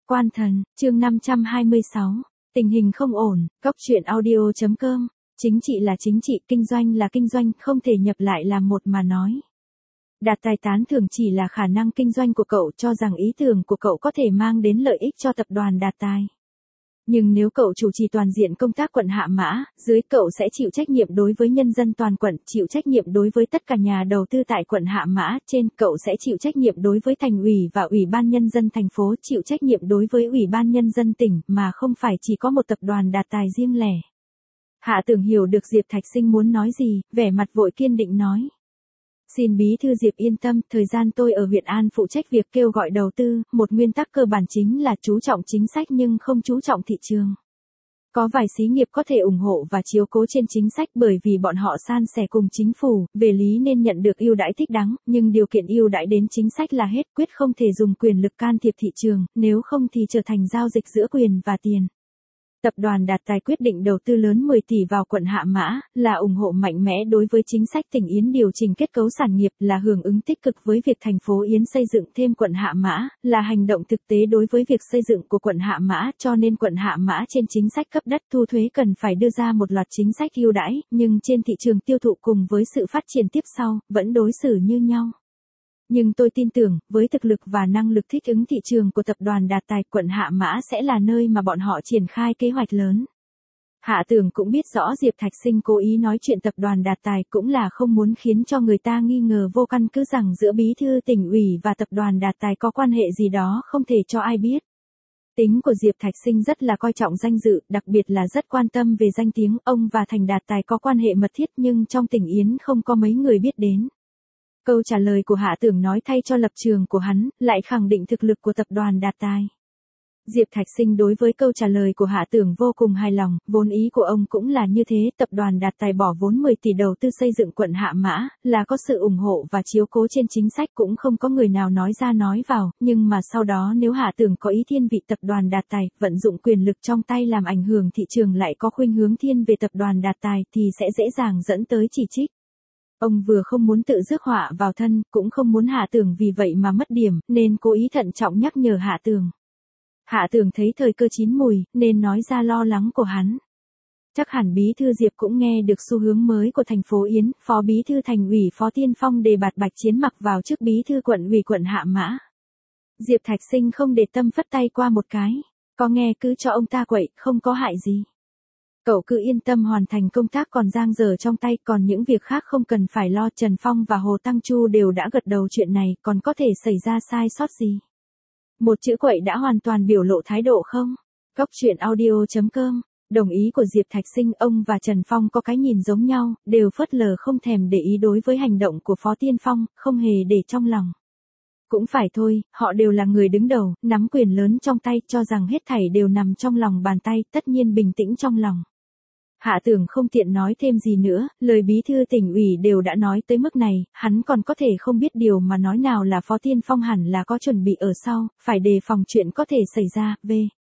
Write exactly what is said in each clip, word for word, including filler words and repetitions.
Quan thần, chương năm trăm hai mươi sáu. Tình hình không ổn, Cóc truyện audio chấm com. Chính trị là chính trị, kinh doanh là kinh doanh, không thể nhập lại làm một mà nói. Đạt Tài tán thưởng chỉ là khả năng kinh doanh của cậu, cho rằng ý tưởng của cậu có thể mang đến lợi ích cho tập đoàn Đạt Tài. Nhưng nếu cậu chủ trì toàn diện công tác quận Hạ Mã, dưới cậu sẽ chịu trách nhiệm đối với nhân dân toàn quận, chịu trách nhiệm đối với tất cả nhà đầu tư tại quận Hạ Mã, trên cậu sẽ chịu trách nhiệm đối với thành ủy và ủy ban nhân dân thành phố, chịu trách nhiệm đối với ủy ban nhân dân tỉnh, mà không phải chỉ có một tập đoàn Đạt Tài riêng lẻ. Hạ Tưởng hiểu được Diệp Thạch Sinh muốn nói gì, vẻ mặt vội kiên định nói. Xin bí thư Diệp yên tâm, thời gian tôi ở huyện An phụ trách việc kêu gọi đầu tư, một nguyên tắc cơ bản chính là chú trọng chính sách nhưng không chú trọng thị trường. Có vài xí nghiệp có thể ủng hộ và chiếu cố trên chính sách bởi vì bọn họ san sẻ cùng chính phủ, về lý nên nhận được ưu đãi thích đáng, nhưng điều kiện ưu đãi đến chính sách là hết, quyết không thể dùng quyền lực can thiệp thị trường, nếu không thì trở thành giao dịch giữa quyền và tiền. Tập đoàn Đạt Tài quyết định đầu tư lớn mười tỷ vào quận Hạ Mã, là ủng hộ mạnh mẽ đối với chính sách tỉnh Yến điều chỉnh kết cấu sản nghiệp, là hưởng ứng tích cực với việc thành phố Yến xây dựng thêm quận Hạ Mã, là hành động thực tế đối với việc xây dựng của quận Hạ Mã, cho nên quận Hạ Mã trên chính sách cấp đất thu thuế cần phải đưa ra một loạt chính sách ưu đãi, nhưng trên thị trường tiêu thụ cùng với sự phát triển tiếp sau, vẫn đối xử như nhau. Nhưng tôi tin tưởng, với thực lực và năng lực thích ứng thị trường của tập đoàn Đạt Tài, quận Hạ Mã sẽ là nơi mà bọn họ triển khai kế hoạch lớn. Hạ Tưởng cũng biết rõ Diệp Thạch Sinh cố ý nói chuyện tập đoàn Đạt Tài cũng là không muốn khiến cho người ta nghi ngờ vô căn cứ rằng giữa bí thư tỉnh ủy và tập đoàn Đạt Tài có quan hệ gì đó không thể cho ai biết. Tính của Diệp Thạch Sinh rất là coi trọng danh dự, đặc biệt là rất quan tâm về danh tiếng, ông và Thành Đạt Tài có quan hệ mật thiết nhưng trong tỉnh Yến không có mấy người biết đến. Câu trả lời của Hạ Tưởng nói thay cho lập trường của hắn, lại khẳng định thực lực của tập đoàn Đạt Tài. Diệp Thạch Sinh đối với câu trả lời của Hạ Tưởng vô cùng hài lòng, vốn ý của ông cũng là như thế, tập đoàn Đạt Tài bỏ vốn mười tỷ đầu tư xây dựng quận Hạ Mã, là có sự ủng hộ và chiếu cố trên chính sách, cũng không có người nào nói ra nói vào, nhưng mà sau đó nếu Hạ Tưởng có ý thiên vị tập đoàn Đạt Tài, vận dụng quyền lực trong tay làm ảnh hưởng thị trường lại có khuynh hướng thiên về tập đoàn Đạt Tài thì sẽ dễ dàng dẫn tới chỉ trích. Ông vừa không muốn tự rước họa vào thân, cũng không muốn Hạ Tưởng vì vậy mà mất điểm, nên cố ý thận trọng nhắc nhở Hạ Tưởng. Hạ Tưởng thấy thời cơ chín mùi, nên nói ra lo lắng của hắn. Chắc hẳn bí thư Diệp cũng nghe được xu hướng mới của thành phố Yến, phó bí thư thành ủy Phó Tiên Phong đề bạt Bạch Chiến mặc vào chức bí thư quận ủy quận Hạ Mã. Diệp Thạch Sinh không để tâm phất tay qua một cái, có nghe cứ cho ông ta quậy, không có hại gì. Cậu cứ yên tâm hoàn thành công tác còn dang dở trong tay, còn những việc khác không cần phải lo. Trần Phong và Hồ Tăng Chu đều đã gật đầu chuyện này, còn có thể xảy ra sai sót gì. Một chữ quậy đã hoàn toàn biểu lộ thái độ không? Cóc truyện audio chấm com. Đồng ý của Diệp Thạch Sinh, ông và Trần Phong có cái nhìn giống nhau, đều phớt lờ không thèm để ý đối với hành động của Phó Tiên Phong, không hề để trong lòng. Cũng phải thôi, họ đều là người đứng đầu, nắm quyền lớn trong tay, cho rằng hết thảy đều nằm trong lòng bàn tay, tất nhiên bình tĩnh trong lòng. Hạ Tưởng không tiện nói thêm gì nữa, lời bí thư tỉnh ủy đều đã nói tới mức này, hắn còn có thể không biết điều mà nói, nào là Phó Tiên Phong hẳn là có chuẩn bị ở sau, phải đề phòng chuyện có thể xảy ra, v.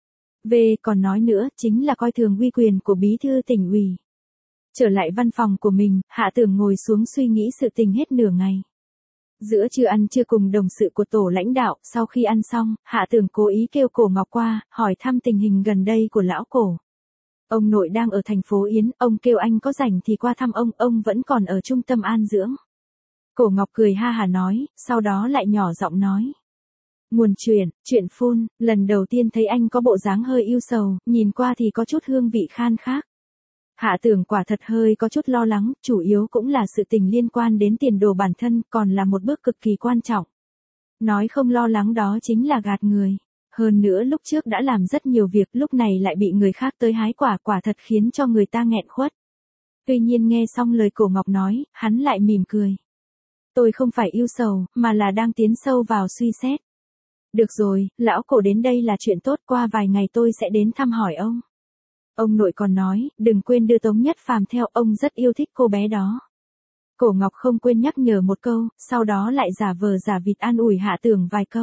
V còn nói nữa, chính là coi thường uy quyền của bí thư tỉnh ủy. Trở lại văn phòng của mình, Hạ Tưởng ngồi xuống suy nghĩ sự tình hết nửa ngày. Giữa trưa ăn trưa cùng đồng sự của tổ lãnh đạo, sau khi ăn xong, Hạ Tưởng cố ý kêu Cổ Ngọc qua, hỏi thăm tình hình gần đây của lão Cổ. Ông nội đang ở thành phố Yến, ông kêu anh có rảnh thì qua thăm ông, ông vẫn còn ở trung tâm an dưỡng. Cổ Ngọc cười ha hà nói, sau đó lại nhỏ giọng nói. Nguồn chuyện, chuyện phun, lần đầu tiên thấy anh có bộ dáng hơi ưu sầu, nhìn qua thì có chút hương vị khan khác. Hạ Tưởng quả thật hơi có chút lo lắng, chủ yếu cũng là sự tình liên quan đến tiền đồ bản thân, còn là một bước cực kỳ quan trọng. Nói không lo lắng đó chính là gạt người. Hơn nữa lúc trước đã làm rất nhiều việc, lúc này lại bị người khác tới hái quả, quả thật khiến cho người ta nghẹn khuất. Tuy nhiên nghe xong lời Cổ Ngọc nói, hắn lại mỉm cười. Tôi không phải ưu sầu, mà là đang tiến sâu vào suy xét. Được rồi, lão Cổ đến đây là chuyện tốt, qua vài ngày tôi sẽ đến thăm hỏi ông. Ông nội còn nói, đừng quên đưa Tống Nhất Phàm theo, ông rất yêu thích cô bé đó. Cổ Ngọc không quên nhắc nhở một câu, sau đó lại giả vờ giả vịt an ủi Hạ Tưởng vài câu.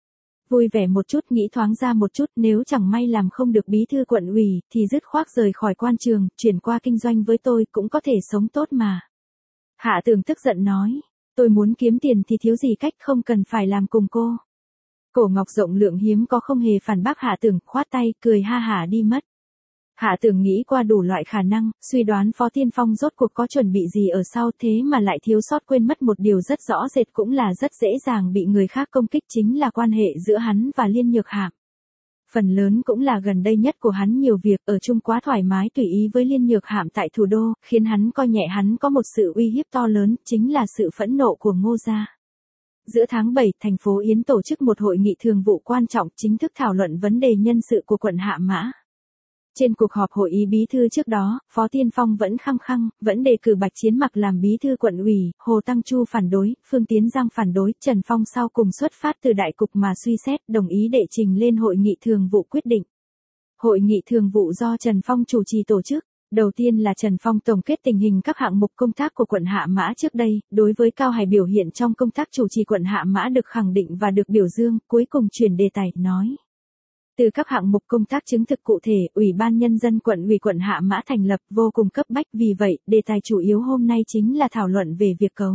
Vui vẻ một chút, nghĩ thoáng ra một chút, nếu chẳng may làm không được bí thư quận ủy, thì dứt khoát rời khỏi quan trường, chuyển qua kinh doanh với tôi, cũng có thể sống tốt mà. Hạ Tưởng tức giận nói, tôi muốn kiếm tiền thì thiếu gì cách, không cần phải làm cùng cô. Cổ Ngọc rộng lượng hiếm có không hề phản bác Hạ Tưởng, khoát tay, cười ha hả đi mất. Hạ Tưởng nghĩ qua đủ loại khả năng, suy đoán Phó Tiên Phong rốt cuộc có chuẩn bị gì ở sau thế mà lại thiếu sót quên mất một điều rất rõ rệt cũng là rất dễ dàng bị người khác công kích chính là quan hệ giữa hắn và Liên Nhược Hạm. Phần lớn cũng là gần đây nhất của hắn nhiều việc ở chung quá thoải mái tùy ý với Liên Nhược Hạm tại thủ đô, khiến hắn coi nhẹ hắn có một sự uy hiếp to lớn, chính là sự phẫn nộ của Ngô gia. Giữa tháng bảy, thành phố Yến tổ chức một hội nghị thường vụ quan trọng chính thức thảo luận vấn đề nhân sự của quận Hạ Mã. Trên cuộc họp hội ý bí thư trước đó, Phó Tiên Phong vẫn khăng khăng, vẫn đề cử Bạch Chiến Mặc làm bí thư quận ủy, Hồ Tăng Chu phản đối, Phương Tiến Giang phản đối, Trần Phong sau cùng xuất phát từ đại cục mà suy xét, đồng ý đệ trình lên hội nghị thường vụ quyết định. Hội nghị thường vụ do Trần Phong chủ trì tổ chức. Đầu tiên là Trần Phong tổng kết tình hình các hạng mục công tác của quận Hạ Mã trước đây, đối với Cao Hải biểu hiện trong công tác chủ trì quận Hạ Mã được khẳng định và được biểu dương, cuối cùng chuyển đề tài, nói. Từ các hạng mục công tác chứng thực cụ thể, Ủy ban Nhân dân quận ủy quận Hạ Mã thành lập vô cùng cấp bách, vì vậy, đề tài chủ yếu hôm nay chính là thảo luận về việc cấu.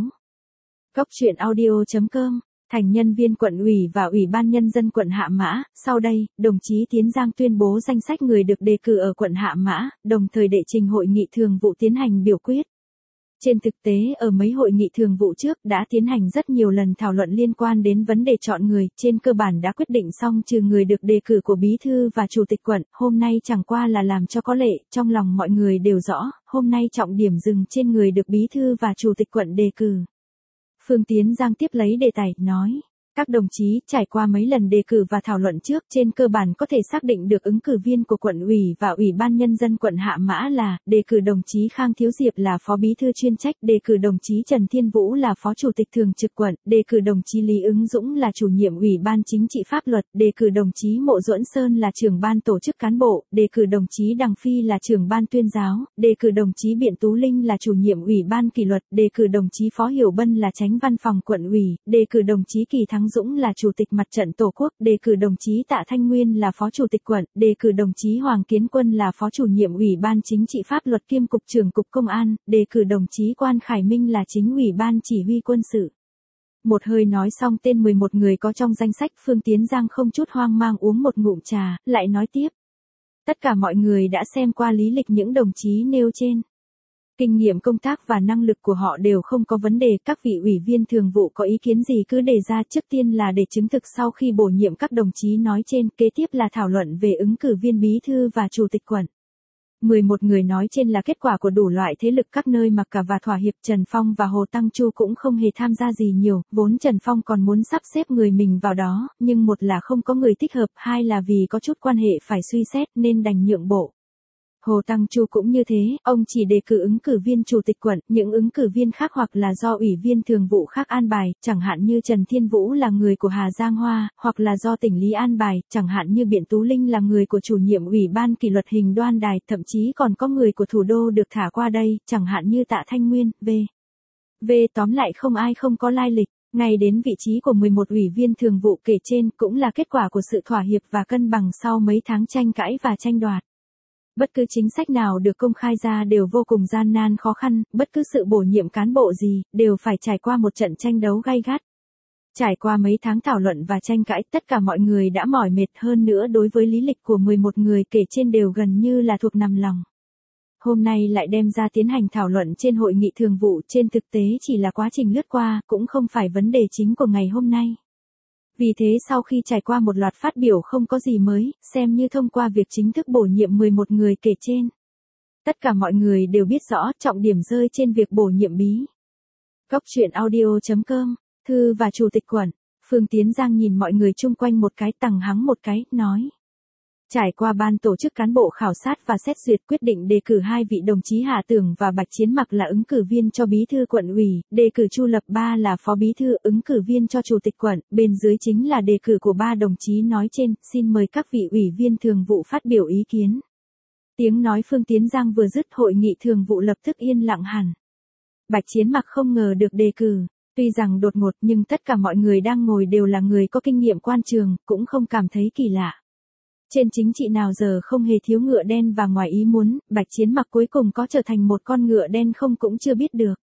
Cốc truyện audio chấm com, thành nhân viên quận ủy và Ủy ban Nhân dân quận Hạ Mã, sau đây, đồng chí Tiến Giang tuyên bố danh sách người được đề cử ở quận Hạ Mã, đồng thời đệ trình hội nghị thường vụ tiến hành biểu quyết. Trên thực tế ở mấy hội nghị thường vụ trước đã tiến hành rất nhiều lần thảo luận liên quan đến vấn đề chọn người, trên cơ bản đã quyết định xong trừ người được đề cử của bí thư và chủ tịch quận, hôm nay chẳng qua là làm cho có lệ, trong lòng mọi người đều rõ, hôm nay trọng điểm dừng trên người được bí thư và chủ tịch quận đề cử. Phương Tiến Giang tiếp lấy đề tài, nói. Các đồng chí trải qua mấy lần đề cử và thảo luận trước trên cơ bản có thể xác định được ứng cử viên của quận ủy và Ủy ban Nhân dân quận Hạ Mã là, đề cử đồng chí Khang Thiếu Diệp là phó bí thư chuyên trách, đề cử đồng chí Trần Thiên Vũ là phó chủ tịch thường trực quận, đề cử đồng chí Lý Ứng Dũng là chủ nhiệm Ủy ban Chính trị Pháp luật, đề cử đồng chí Mộ Duẫn Sơn là trưởng ban tổ chức cán bộ, đề cử đồng chí Đằng Phi là trưởng ban tuyên giáo, đề cử đồng chí Biện Tú Linh là chủ nhiệm Ủy ban kỷ luật, đề cử đồng chí Phó Hiểu Bân là chánh văn phòng quận ủy, đề cử đồng chí Kỳ Thắng Dũng là chủ tịch mặt trận Tổ quốc, đề cử đồng chí Tạ Thanh Nguyên là phó chủ tịch quận, đề cử đồng chí Hoàng Kiến Quân là phó chủ nhiệm Ủy ban Chính trị Pháp luật kiêm cục trưởng cục công an, đề cử đồng chí Quan Khải Minh là chính Ủy ban chỉ huy quân sự. Một hơi nói xong tên mười một người có trong danh sách, Phương Tiến Giang không chút hoang mang uống một ngụm trà, lại nói tiếp. Tất cả mọi người đã xem qua lý lịch những đồng chí nêu trên. Kinh nghiệm công tác và năng lực của họ đều không có vấn đề, các vị ủy viên thường vụ có ý kiến gì cứ đề ra, trước tiên là để chứng thực sau khi bổ nhiệm các đồng chí nói trên, kế tiếp là thảo luận về ứng cử viên bí thư và chủ tịch quận. mười một người nói trên là kết quả của đủ loại thế lực các nơi mặc cả và thỏa hiệp. Trần Phong và Hồ Tăng Chu cũng không hề tham gia gì nhiều, vốn Trần Phong còn muốn sắp xếp người mình vào đó, nhưng một là không có người thích hợp, hai là vì có chút quan hệ phải suy xét nên đành nhượng bộ. Hồ Tăng Chu cũng như thế, ông chỉ đề cử ứng cử viên chủ tịch quận, những ứng cử viên khác hoặc là do ủy viên thường vụ khác an bài, chẳng hạn như Trần Thiên Vũ là người của Hà Giang Hoa, hoặc là do tỉnh Lý an bài, chẳng hạn như Biện Tú Linh là người của chủ nhiệm Ủy ban kỷ luật Hình Đoan Đài, thậm chí còn có người của thủ đô được thả qua đây, chẳng hạn như Tạ Thanh Nguyên, v. v tóm lại không ai không có lai lịch. Ngay đến vị trí của mười một ủy viên thường vụ kể trên cũng là kết quả của sự thỏa hiệp và cân bằng sau mấy tháng tranh cãi và tranh đoạt. Bất cứ chính sách nào được công khai ra đều vô cùng gian nan khó khăn, bất cứ sự bổ nhiệm cán bộ gì, đều phải trải qua một trận tranh đấu gay gắt. Trải qua mấy tháng thảo luận và tranh cãi, tất cả mọi người đã mỏi mệt, hơn nữa đối với lý lịch của mười một người kể trên đều gần như là thuộc nằm lòng. Hôm nay lại đem ra tiến hành thảo luận trên hội nghị thường vụ, trên thực tế chỉ là quá trình lướt qua, cũng không phải vấn đề chính của ngày hôm nay. Vì thế sau khi trải qua một loạt phát biểu không có gì mới, xem như thông qua việc chính thức bổ nhiệm mười một người kể trên. Tất cả mọi người đều biết rõ trọng điểm rơi trên việc bổ nhiệm bí. Cốc truyện audio chấm com, thư và chủ tịch quận. Phương Tiến Giang nhìn mọi người chung quanh một cái, tằng hắng một cái, nói. Trải qua ban tổ chức cán bộ khảo sát và xét duyệt, quyết định đề cử hai vị đồng chí Hạ Tưởng và Bạch Chiến Mặc là ứng cử viên cho bí thư quận ủy, đề cử Chu Lập Ba là phó bí thư ứng cử viên cho chủ tịch quận, bên dưới chính là đề cử của ba đồng chí nói trên, xin mời các vị ủy viên thường vụ phát biểu ý kiến. Tiếng nói Phương Tiến Giang vừa dứt, hội nghị thường vụ lập tức yên lặng hẳn. Bạch Chiến Mặc không ngờ được đề cử. Tuy rằng đột ngột nhưng tất cả mọi người đang ngồi đều là người có kinh nghiệm quan trường, cũng không cảm thấy kỳ lạ. Trên chính trị nào giờ không hề thiếu ngựa đen và ngoài ý muốn, Bạch Chiến Mặc cuối cùng có trở thành một con ngựa đen không cũng chưa biết được.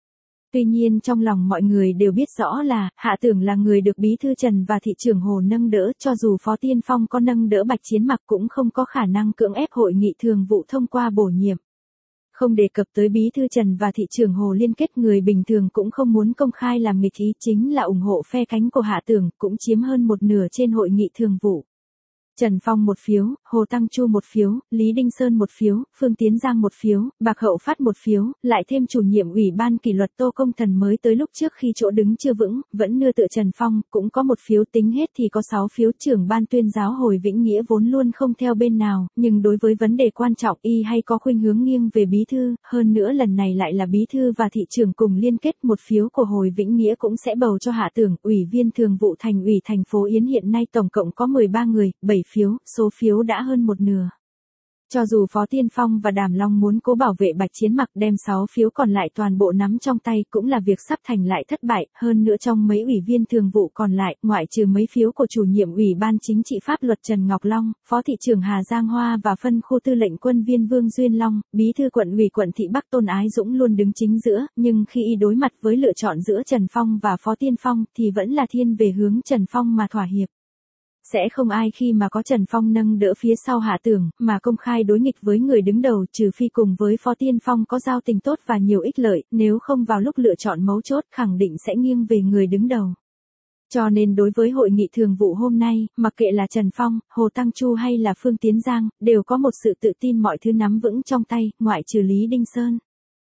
Tuy nhiên trong lòng mọi người đều biết rõ là, Hạ Tưởng là người được Bí thư Trần và thị trưởng Hồ nâng đỡ, cho dù Phó Tiên Phong có nâng đỡ Bạch Chiến Mặc cũng không có khả năng cưỡng ép hội nghị thường vụ thông qua bổ nhiệm. Không đề cập tới Bí thư Trần và thị trưởng Hồ liên kết, người bình thường cũng không muốn công khai làm nghịch ý, chính là ủng hộ phe cánh của Hạ Tưởng, cũng chiếm hơn một nửa trên hội nghị thường vụ. Trần Phong một phiếu, Hồ Tăng Chu một phiếu, Lý Đinh Sơn một phiếu, Phương Tiến Giang một phiếu, Bạc Hậu Phát một phiếu, lại thêm chủ nhiệm ủy ban kỷ luật Tô Công Thần mới tới lúc trước khi chỗ đứng chưa vững, vẫn nương tựa Trần Phong, cũng có một phiếu, tính hết thì có sáu phiếu. Trưởng ban tuyên giáo Hồi Vĩnh Nghĩa vốn luôn không theo bên nào, nhưng đối với vấn đề quan trọng y hay có khuynh hướng nghiêng về bí thư, hơn nữa lần này lại là bí thư và thị trưởng cùng liên kết, một phiếu của Hồi Vĩnh Nghĩa cũng sẽ bầu cho Hạ Tưởng. Ủy viên thường vụ thành ủy thành phố Yến hiện nay tổng cộng có mười ba người, bảy phiếu, số phiếu đã hơn một nửa. Cho dù Phó Tiên Phong và Đàm Long muốn cố bảo vệ Bạch Chiến Mặc đem sáu phiếu còn lại toàn bộ nắm trong tay cũng là việc sắp thành lại thất bại, hơn nữa trong mấy ủy viên thường vụ còn lại, ngoại trừ mấy phiếu của chủ nhiệm Ủy ban Chính trị Pháp luật Trần Ngọc Long, Phó thị trưởng Hà Giang Hoa và phân khu tư lệnh quân viên Vương Duyên Long, bí thư quận ủy quận thị Bắc Tôn Ái Dũng luôn đứng chính giữa, nhưng khi y đối mặt với lựa chọn giữa Trần Phong và Phó Tiên Phong thì vẫn là thiên về hướng Trần Phong mà thỏa hiệp. Sẽ không ai khi mà có Trần Phong nâng đỡ phía sau Hạ Tưởng, mà công khai đối nghịch với người đứng đầu, trừ phi cùng với Phó Tiên Phong có giao tình tốt và nhiều ích lợi, nếu không vào lúc lựa chọn mấu chốt khẳng định sẽ nghiêng về người đứng đầu. Cho nên đối với hội nghị thường vụ hôm nay, mặc kệ là Trần Phong, Hồ Tăng Chu hay là Phương Tiến Giang, đều có một sự tự tin mọi thứ nắm vững trong tay, ngoại trừ Lý Đinh Sơn.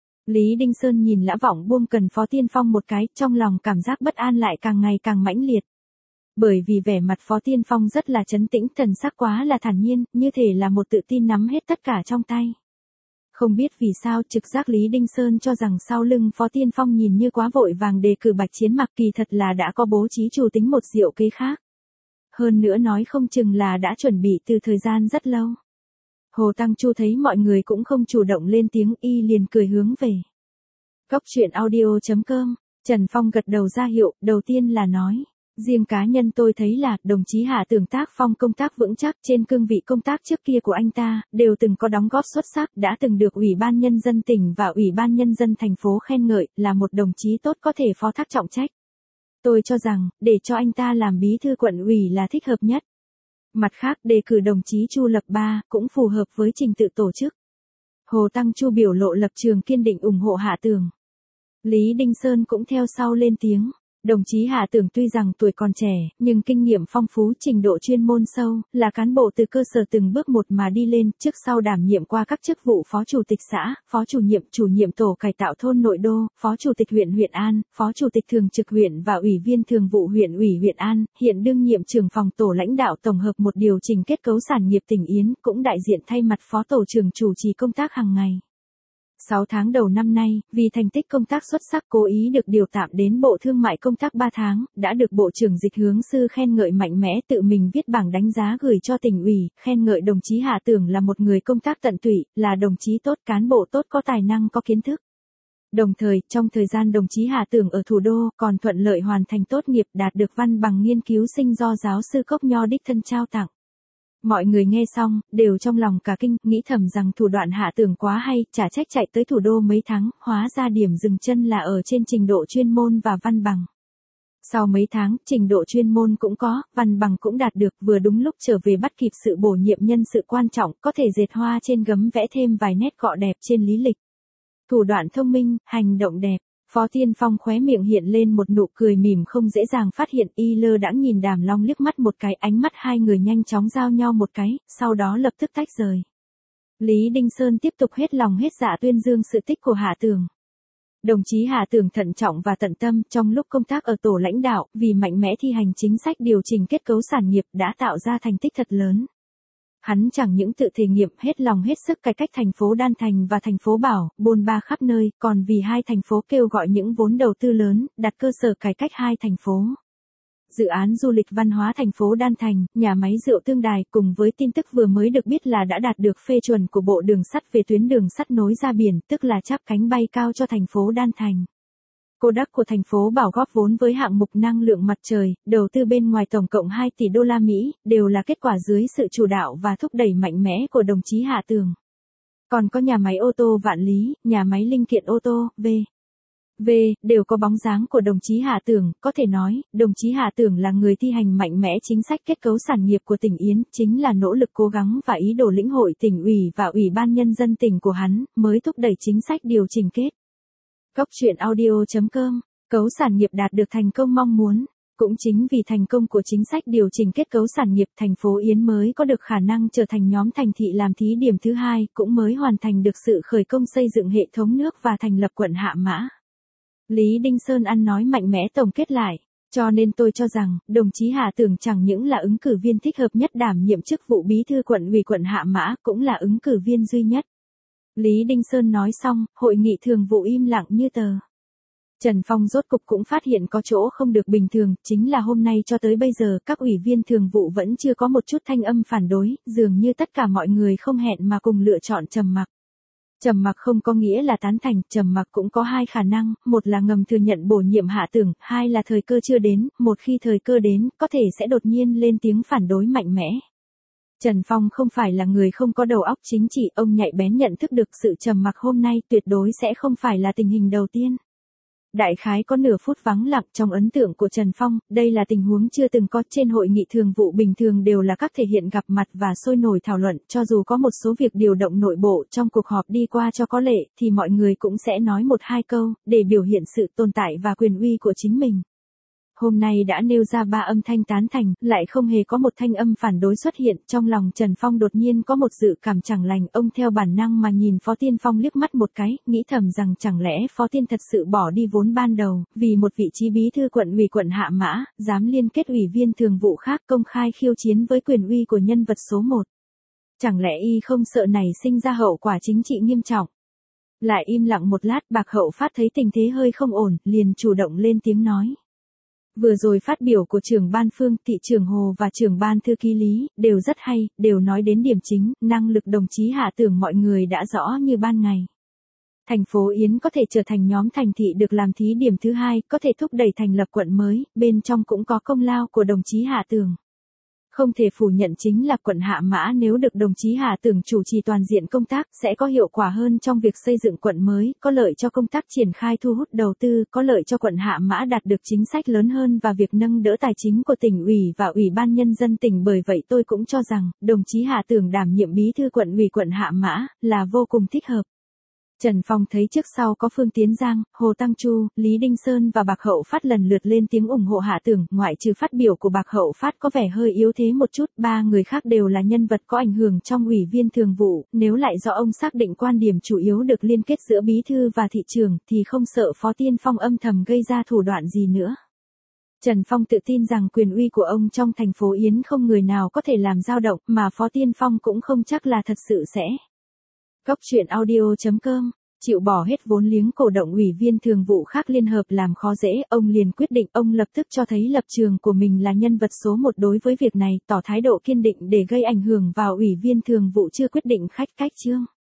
Lý Đinh Sơn nhìn Lã Vọng buông cần Phó Tiên Phong một cái, trong lòng cảm giác bất an lại càng ngày càng mãnh liệt. Bởi vì vẻ mặt Phó Tiên Phong rất là trấn tĩnh, thần sắc quá là thản nhiên, như thể là một tự tin nắm hết tất cả trong tay. Không biết vì sao trực giác Lý Đinh Sơn cho rằng sau lưng Phó Tiên Phong nhìn như quá vội vàng đề cử Bạch Chiến Mặc, kỳ thật là đã có bố trí chủ tính một diệu kế khác. Hơn nữa nói không chừng là đã chuẩn bị từ thời gian rất lâu. Hồ Tăng Chu thấy mọi người cũng không chủ động lên tiếng, y liền cười hướng về Cốc truyện audio chấm com. Trần Phong gật đầu ra hiệu, đầu tiên là nói. Riêng cá nhân tôi thấy là, đồng chí Hạ Tưởng tác phong công tác vững chắc, trên cương vị công tác trước kia của anh ta, đều từng có đóng góp xuất sắc, đã từng được Ủy ban Nhân dân tỉnh và Ủy ban Nhân dân thành phố khen ngợi, là một đồng chí tốt có thể phó thác trọng trách. Tôi cho rằng, để cho anh ta làm bí thư quận ủy là thích hợp nhất. Mặt khác, đề cử đồng chí Chu Lập Ba, cũng phù hợp với trình tự tổ chức. Hồ Tăng Chu biểu lộ lập trường kiên định ủng hộ Hạ Tưởng. Lý Đinh Sơn cũng theo sau lên tiếng. Đồng chí Hạ Tưởng tuy rằng tuổi còn trẻ, nhưng kinh nghiệm phong phú, trình độ chuyên môn sâu, là cán bộ từ cơ sở từng bước một mà đi lên, trước sau đảm nhiệm qua các chức vụ phó chủ tịch xã, phó chủ nhiệm, chủ nhiệm tổ cải tạo thôn nội đô, phó chủ tịch huyện huyện An, phó chủ tịch thường trực huyện và ủy viên thường vụ huyện ủy huyện An, hiện đương nhiệm trưởng phòng tổ lãnh đạo tổng hợp một điều chỉnh kết cấu sản nghiệp tỉnh Yến, cũng đại diện thay mặt phó tổ trưởng chủ trì công tác hàng ngày. sáu tháng đầu năm nay, vì thành tích công tác xuất sắc cố ý được điều tạm đến Bộ Thương mại công tác ba tháng, đã được Bộ trưởng Dịch Hướng Sư khen ngợi mạnh mẽ, tự mình viết bảng đánh giá gửi cho tỉnh ủy, khen ngợi đồng chí Hạ Tưởng là một người công tác tận tụy, là đồng chí tốt, cán bộ tốt, có tài năng, có kiến thức. Đồng thời, trong thời gian đồng chí Hạ Tưởng ở thủ đô, còn thuận lợi hoàn thành tốt nghiệp, đạt được văn bằng nghiên cứu sinh do giáo sư Cốc Nho đích thân trao tặng. Mọi người nghe xong, đều trong lòng cả kinh, nghĩ thầm rằng thủ đoạn Hạ Tưởng quá hay, chả trách chạy tới thủ đô mấy tháng, hóa ra điểm dừng chân là ở trên trình độ chuyên môn và văn bằng. Sau mấy tháng, trình độ chuyên môn cũng có, văn bằng cũng đạt được, vừa đúng lúc trở về bắt kịp sự bổ nhiệm nhân sự quan trọng, có thể dệt hoa trên gấm vẽ thêm vài nét cọ đẹp trên lý lịch. Thủ đoạn thông minh, hành động đẹp. Phó Tiên Phong khóe miệng hiện lên một nụ cười mỉm không dễ dàng phát hiện, y lơ đãng nhìn Đàm Long liếc mắt một cái, ánh mắt hai người nhanh chóng giao nhau một cái, sau đó lập tức tách rời. Lý Đinh Sơn tiếp tục hết lòng hết dạ tuyên dương sự tích của Hạ Tưởng. Đồng chí Hạ Tưởng thận trọng và tận tâm, trong lúc công tác ở tổ lãnh đạo, vì mạnh mẽ thi hành chính sách điều chỉnh kết cấu sản nghiệp đã tạo ra thành tích thật lớn. Hắn chẳng những tự thể nghiệm hết lòng hết sức cải cách thành phố Đan Thành và thành phố Bảo, bôn ba khắp nơi, còn vì hai thành phố kêu gọi những vốn đầu tư lớn, đặt cơ sở cải cách hai thành phố. Dự án du lịch văn hóa thành phố Đan Thành, nhà máy rượu Tương Đài cùng với tin tức vừa mới được biết là đã đạt được phê chuẩn của Bộ Đường sắt về tuyến đường sắt nối ra biển, tức là chắp cánh bay cao cho thành phố Đan Thành. Kodak của thành phố Bảo góp vốn với hạng mục năng lượng mặt trời, đầu tư bên ngoài tổng cộng hai tỷ đô la Mỹ, đều là kết quả dưới sự chủ đạo và thúc đẩy mạnh mẽ của đồng chí Hạ Tưởng. Còn có nhà máy ô tô Vạn Lý, nhà máy linh kiện ô tô, V. V đều có bóng dáng của đồng chí Hạ Tưởng, có thể nói, đồng chí Hạ Tưởng là người thi hành mạnh mẽ chính sách kết cấu sản nghiệp của tỉnh Yến, chính là nỗ lực cố gắng và ý đồ lĩnh hội tỉnh ủy và ủy ban nhân dân tỉnh của hắn, mới thúc đẩy chính sách điều chỉnh kết. Cốc truyện audio.com, cấu sản nghiệp đạt được thành công mong muốn. Cũng chính vì thành công của chính sách điều chỉnh kết cấu sản nghiệp, thành phố Yến mới có được khả năng trở thành nhóm thành thị làm thí điểm thứ hai, cũng mới hoàn thành được sự khởi công xây dựng hệ thống nước và thành lập quận Hạ Mã. Lý Đinh Sơn ăn nói mạnh mẽ tổng kết lại, cho nên tôi cho rằng, đồng chí Hạ Tưởng chẳng những là ứng cử viên thích hợp nhất đảm nhiệm chức vụ bí thư quận ủy quận Hạ Mã, cũng là ứng cử viên duy nhất. Lý Đinh Sơn nói xong, hội nghị thường vụ im lặng như tờ. Trần Phong rốt cục cũng phát hiện có chỗ không được bình thường, chính là hôm nay cho tới bây giờ các ủy viên thường vụ vẫn chưa có một chút thanh âm phản đối, dường như tất cả mọi người không hẹn mà cùng lựa chọn trầm mặc. Trầm mặc không có nghĩa là tán thành, trầm mặc cũng có hai khả năng, một là ngầm thừa nhận bổ nhiệm Hạ Tưởng, hai là thời cơ chưa đến, một khi thời cơ đến, có thể sẽ đột nhiên lên tiếng phản đối mạnh mẽ. Trần Phong không phải là người không có đầu óc chính trị, ông nhạy bén nhận thức được sự trầm mặc hôm nay tuyệt đối sẽ không phải là tình hình đầu tiên. Đại khái có nửa phút vắng lặng trong ấn tượng của Trần Phong, đây là tình huống chưa từng có trên hội nghị thường vụ bình thường đều là các thể hiện gặp mặt và sôi nổi thảo luận, cho dù có một số việc điều động nội bộ trong cuộc họp đi qua cho có lệ, thì mọi người cũng sẽ nói một hai câu, để biểu hiện sự tồn tại và quyền uy của chính mình. Hôm nay đã nêu ra ba âm thanh tán thành, lại không hề có một thanh âm phản đối xuất hiện, trong lòng Trần Phong đột nhiên có một dự cảm chẳng lành, ông theo bản năng mà nhìn Phó Tiên Phong liếc mắt một cái, nghĩ thầm rằng chẳng lẽ Phó Tiên thật sự bỏ đi vốn ban đầu, vì một vị trí bí thư quận ủy quận Hạ Mã, dám liên kết ủy viên thường vụ khác công khai khiêu chiến với quyền uy của nhân vật số một. Chẳng lẽ y không sợ này sinh ra hậu quả chính trị nghiêm trọng? Lại im lặng một lát, Bạc Hậu Phát thấy tình thế hơi không ổn, liền chủ động lên tiếng nói. Vừa rồi phát biểu của trưởng ban Phương, thị trưởng Hồ và trưởng ban thư ký Lý, đều rất hay, đều nói đến điểm chính, năng lực đồng chí Hạ Tưởng mọi người đã rõ như ban ngày. Thành phố Yến có thể trở thành nhóm thành thị được làm thí điểm thứ hai, có thể thúc đẩy thành lập quận mới, bên trong cũng có công lao của đồng chí Hạ Tưởng. Không thể phủ nhận chính là quận Hạ Mã nếu được đồng chí Hạ Tưởng chủ trì toàn diện công tác sẽ có hiệu quả hơn trong việc xây dựng quận mới, có lợi cho công tác triển khai thu hút đầu tư, có lợi cho quận Hạ Mã đạt được chính sách lớn hơn và việc nâng đỡ tài chính của tỉnh ủy và ủy ban nhân dân tỉnh. Bởi vậy tôi cũng cho rằng, đồng chí Hạ Tưởng đảm nhiệm bí thư quận ủy quận Hạ Mã là vô cùng thích hợp. Trần Phong thấy trước sau có Phương Tiến Giang, Hồ Tăng Chu, Lý Đinh Sơn và Bạc Hậu Phát lần lượt lên tiếng ủng hộ Hạ Tưởng, ngoại trừ phát biểu của Bạc Hậu Phát có vẻ hơi yếu thế một chút, ba người khác đều là nhân vật có ảnh hưởng trong ủy viên thường vụ, nếu lại do ông xác định quan điểm chủ yếu được liên kết giữa bí thư và thị trưởng, thì không sợ Phó Tiên Phong âm thầm gây ra thủ đoạn gì nữa. Trần Phong tự tin rằng quyền uy của ông trong thành phố Yến không người nào có thể làm dao động, mà Phó Tiên Phong cũng không chắc là thật sự sẽ. Cốc truyện audio.com, chịu bỏ hết vốn liếng cổ động ủy viên thường vụ khác liên hợp làm khó dễ, ông liền quyết định, ông lập tức cho thấy lập trường của mình là nhân vật số một đối với việc này, tỏ thái độ kiên định để gây ảnh hưởng vào ủy viên thường vụ chưa quyết định khách cách chương.